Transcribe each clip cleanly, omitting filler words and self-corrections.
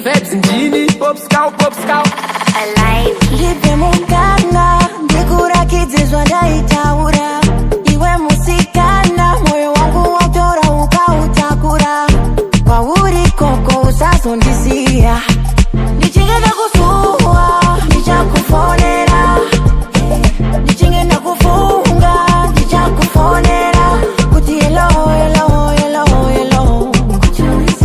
Fabs Njini, Pop Scout. Alive. Lipe mungana, ndikura kizizwa ndaitaura. Iwe musikana, moyo wangu watora ukautakura. Kwa uri koko usazondisia. Ndichingenda kusuwa, ndichakufonera. Ndichingenda kufunga, ndichakufonera. Kuti hello. Kuti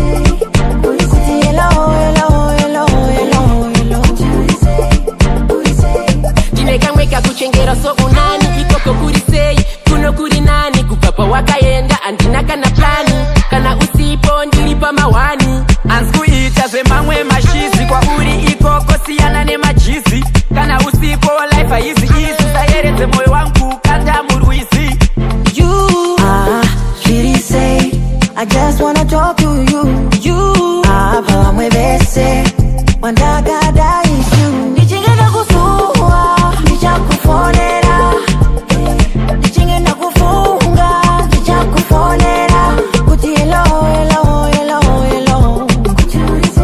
hello. Weka kuchengera so unani ikoko kuri sei kuno kuri nani kupapa wakaenda andina kana plani kana usipo ndilipa mawani anskuita zvemamwe mashizi kwa uri ikoko siyana nemajizi kana usipo life easy sayeredze moyo wangu kanda murwizi. You really say I just wanna talk to you. You vamwe vese wandagada isu ndichingenda kusuwa ndichakufonera ndichingenda kufunga ndichakufonera kuti hello. Kuti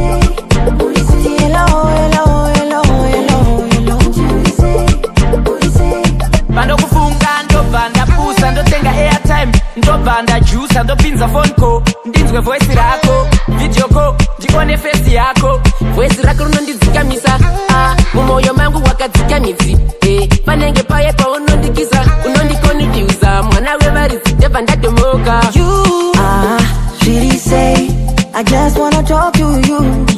hello. Pando kufunga ndobva ndapusa ndotenga airtime ndobva ndajusa ndopinza phone call ndinzwe voice rako video call ndione face yako voice rako rinondidzikamisa mumoyo mangu wakadzikamidzi panenge paye paunondikisa unondikonfyuza mwana wevaridzi ndebva ndadomoka. You really say I just wanna talk to you.